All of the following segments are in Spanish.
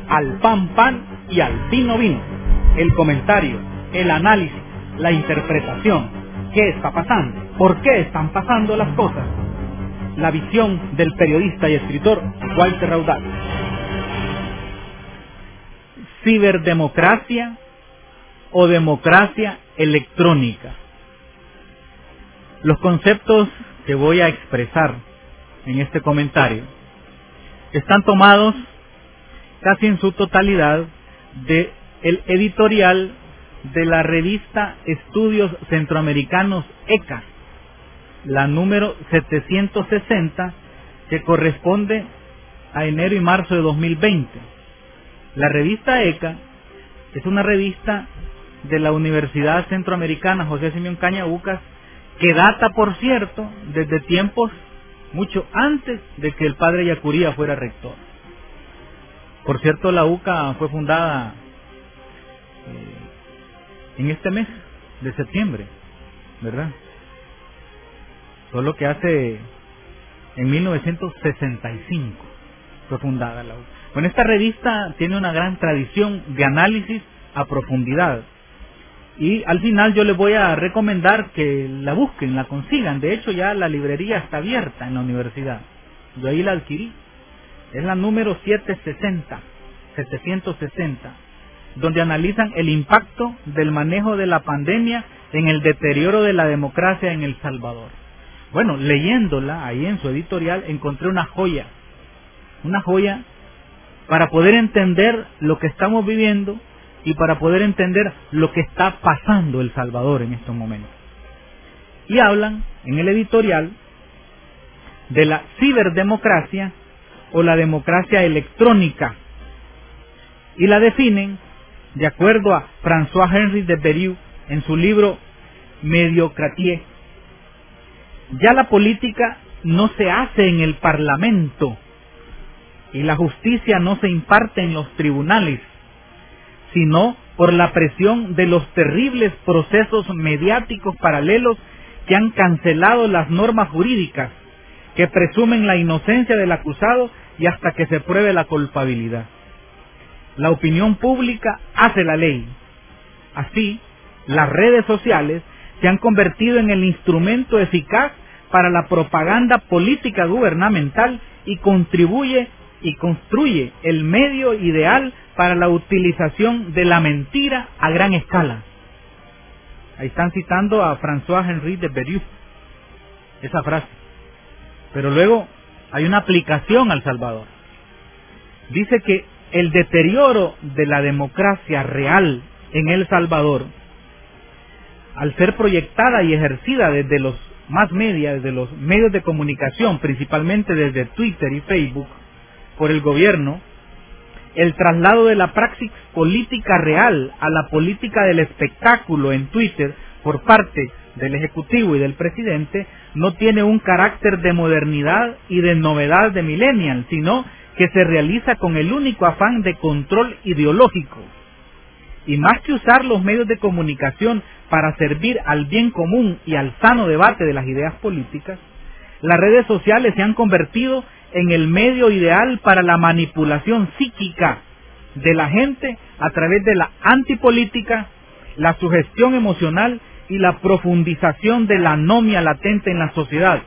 al pan pan y al vino vino. El comentario, el análisis, la interpretación. ¿Qué está pasando? ¿Por qué están pasando las cosas? La visión del periodista y escritor Walter Raudal. Ciberdemocracia o democracia electrónica. Los conceptos que voy a expresar en este comentario están tomados casi en su totalidad del editorial de la revista Estudios Centroamericanos ECA, la número 760, que corresponde a enero y marzo de 2020. La revista ECA es una revista de la Universidad Centroamericana José Simeón Caña Bucas, que data, por cierto, desde tiempos mucho antes de que el padre Yacuría fuera rector. Por cierto, la UCA fue fundada en este mes de septiembre, ¿verdad? Solo que en 1965 fue fundada la UCA. Bueno, esta revista tiene una gran tradición de análisis a profundidad. Y al final yo les voy a recomendar que la busquen, la consigan. De hecho, ya la librería está abierta en la universidad. Yo ahí la adquirí. Es la número 760, donde analizan el impacto del manejo de la pandemia en el deterioro de la democracia en El Salvador. Bueno, leyéndola ahí en su editorial encontré una joya para poder entender lo que estamos viviendo y para poder entender lo que está pasando El Salvador en estos momentos. Y hablan en el editorial de la ciberdemocracia o la democracia electrónica, y la definen de acuerdo a François-Henri de Beriou en su libro Mediocratie. Ya la política no se hace en el Parlamento y la justicia no se imparte en los tribunales, sino por la presión de los terribles procesos mediáticos paralelos que han cancelado las normas jurídicas, que presumen la inocencia del acusado y hasta que se pruebe la culpabilidad. La opinión pública hace la ley. Así, las redes sociales se han convertido en el instrumento eficaz para la propaganda política gubernamental y contribuye y construye el medio ideal para la utilización de la mentira a gran escala. Ahí están citando a François-Henri de Beriou, esa frase. Pero luego hay una aplicación al Salvador. Dice que el deterioro de la democracia real en El Salvador, al ser proyectada y ejercida desde los más media, desde los medios de comunicación, principalmente desde Twitter y Facebook, por el gobierno, el traslado de la praxis política real a la política del espectáculo en Twitter por parte del Ejecutivo y del presidente no tiene un carácter de modernidad y de novedad de millennial, sino que se realiza con el único afán de control ideológico. Y más que usar los medios de comunicación para servir al bien común y al sano debate de las ideas políticas, las redes sociales se han convertido en el medio ideal para la manipulación psíquica de la gente a través de la antipolítica, la sugestión emocional y la profundización de la anomia latente en la sociedad.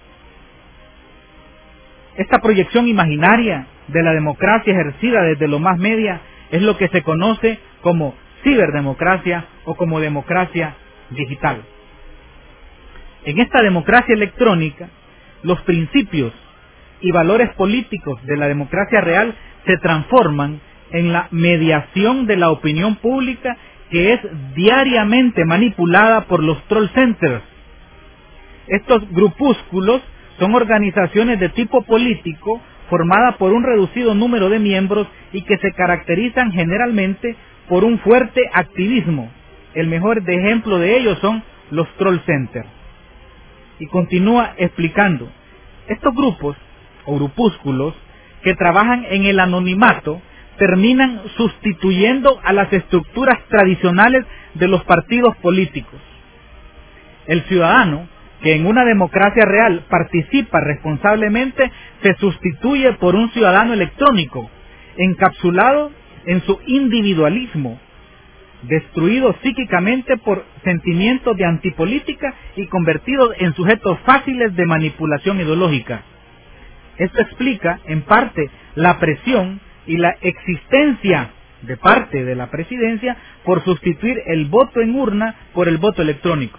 Esta proyección imaginaria de la democracia ejercida desde lo más media es lo que se conoce como ciberdemocracia o como democracia digital. En esta democracia electrónica, los principios y valores políticos de la democracia real se transforman en la mediación de la opinión pública, que es diariamente manipulada por los troll centers. Estos grupúsculos son organizaciones de tipo político formadas por un reducido número de miembros y que se caracterizan generalmente por un fuerte activismo. El mejor ejemplo de ellos son los troll centers. Y continúa explicando, estos grupos o grupúsculos que trabajan en el anonimato terminan sustituyendo a las estructuras tradicionales de los partidos políticos. El ciudadano que en una democracia real participa responsablemente se sustituye por un ciudadano electrónico, encapsulados en su individualismo, destruidos psíquicamente por sentimientos de antipolítica y convertidos en sujetos fáciles de manipulación ideológica. Esto explica, en parte, la presión y la existencia de parte de la presidencia por sustituir el voto en urna por el voto electrónico.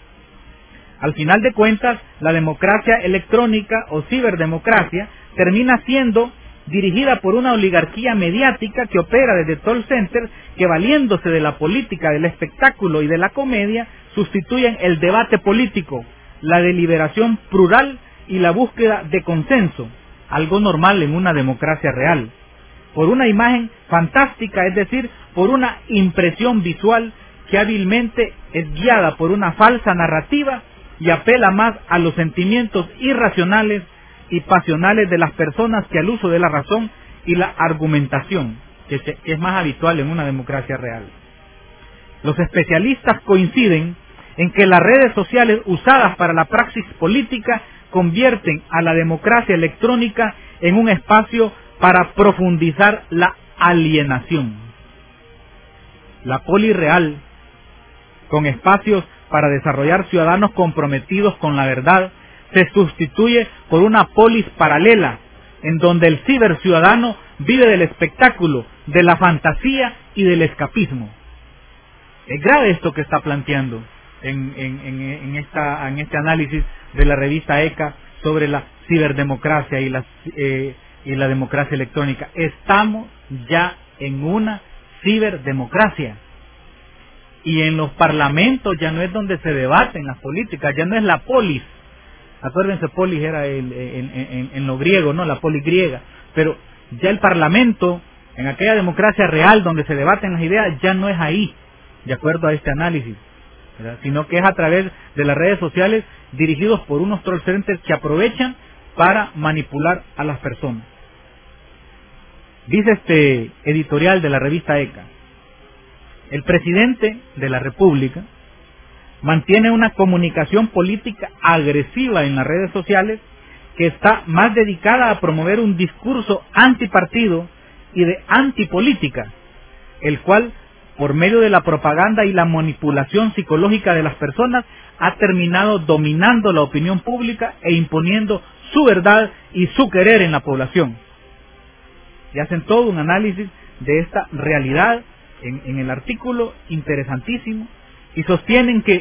Al final de cuentas, la democracia electrónica o ciberdemocracia termina siendo dirigida por una oligarquía mediática que opera desde call centers que, valiéndose de la política, del espectáculo y de la comedia, sustituyen el debate político, la deliberación plural y la búsqueda de consenso, algo normal en una democracia real, por una imagen fantástica, es decir, por una impresión visual que hábilmente es guiada por una falsa narrativa y apela más a los sentimientos irracionales y pasionales de las personas que al uso de la razón y la argumentación, que es más habitual en una democracia real. Los especialistas coinciden en que las redes sociales usadas para la praxis política convierten a la democracia electrónica en un espacio para profundizar la alienación. La poli real, con espacios para desarrollar ciudadanos comprometidos con la verdad, se sustituye por una polis paralela, en donde el ciberciudadano vive del espectáculo, de la fantasía y del escapismo. Es grave esto que está planteando en este análisis de la revista ECA sobre la ciberdemocracia y la democracia electrónica. Estamos ya en una ciberdemocracia. Y en los parlamentos ya no es donde se debaten las políticas, ya no es la polis. Acuérdense, polis era en lo griego, ¿no? La polis griega. Pero ya el parlamento, en aquella democracia real donde se debaten las ideas, ya no es ahí, de acuerdo a este análisis, ¿verdad? Sino que es a través de las redes sociales dirigidos por unos troll centers que aprovechan para manipular a las personas. Dice este editorial de la revista ECA: el presidente de la República mantiene una comunicación política agresiva en las redes sociales que está más dedicada a promover un discurso antipartido y de antipolítica, el cual, por medio de la propaganda y la manipulación psicológica de las personas, ha terminado dominando la opinión pública e imponiendo su verdad y su querer en la población. Y hacen todo un análisis de esta realidad en el artículo, interesantísimo, y sostienen que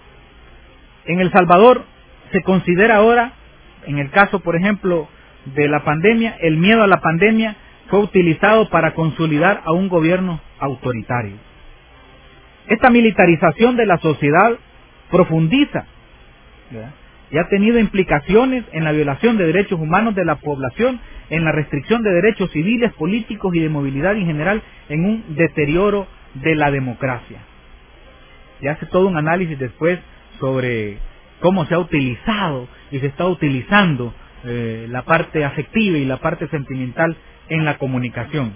en El Salvador se considera ahora, en el caso, por ejemplo, de la pandemia, el miedo a la pandemia fue utilizado para consolidar a un gobierno autoritario. Esta militarización de la sociedad profundiza, ¿verdad?, y ha tenido implicaciones en la violación de derechos humanos de la población, en la restricción de derechos civiles, políticos y de movilidad en general, en un deterioro de la democracia. Y hace todo un análisis después sobre cómo se ha utilizado y se está utilizando la parte afectiva y la parte sentimental en la comunicación.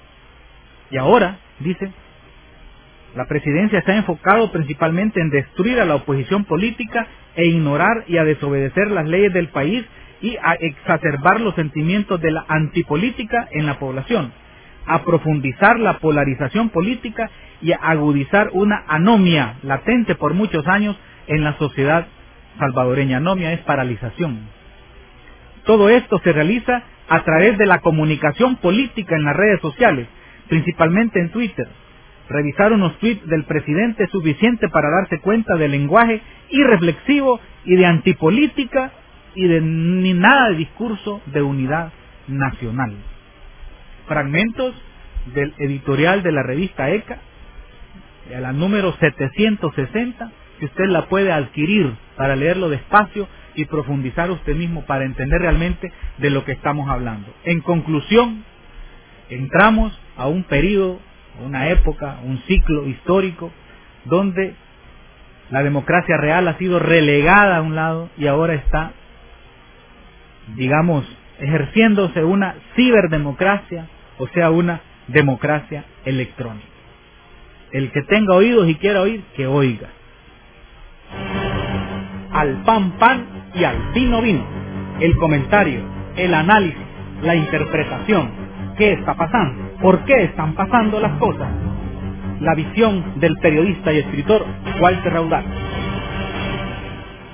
Y ahora, dice, la presidencia está enfocado principalmente en destruir a la oposición política e ignorar y a desobedecer las leyes del país y a exacerbar los sentimientos de la antipolítica en la población, a profundizar la polarización política y a agudizar una anomia latente por muchos años en la sociedad salvadoreña. Anomia es paralización. Todo esto se realiza a través de la comunicación política en las redes sociales, principalmente en Twitter. Revisar unos tweets del presidente es suficiente para darse cuenta del lenguaje irreflexivo y de antipolítica y de ni nada de discurso de unidad nacional. Fragmentos del editorial de la revista ECA, a la número 760, que usted la puede adquirir para leerlo despacio y profundizar usted mismo para entender realmente de lo que estamos hablando. En conclusión, entramos a un periodo, una época, un ciclo histórico donde la democracia real ha sido relegada a un lado y ahora está, digamos, ejerciéndose una ciberdemocracia, o sea, una democracia electrónica. El que tenga oídos y quiera oír, que oiga. Al pan, pan y al vino, vino. El comentario, el análisis, la interpretación, qué está pasando, por qué están pasando las cosas. La visión del periodista y escritor Walter Raudal.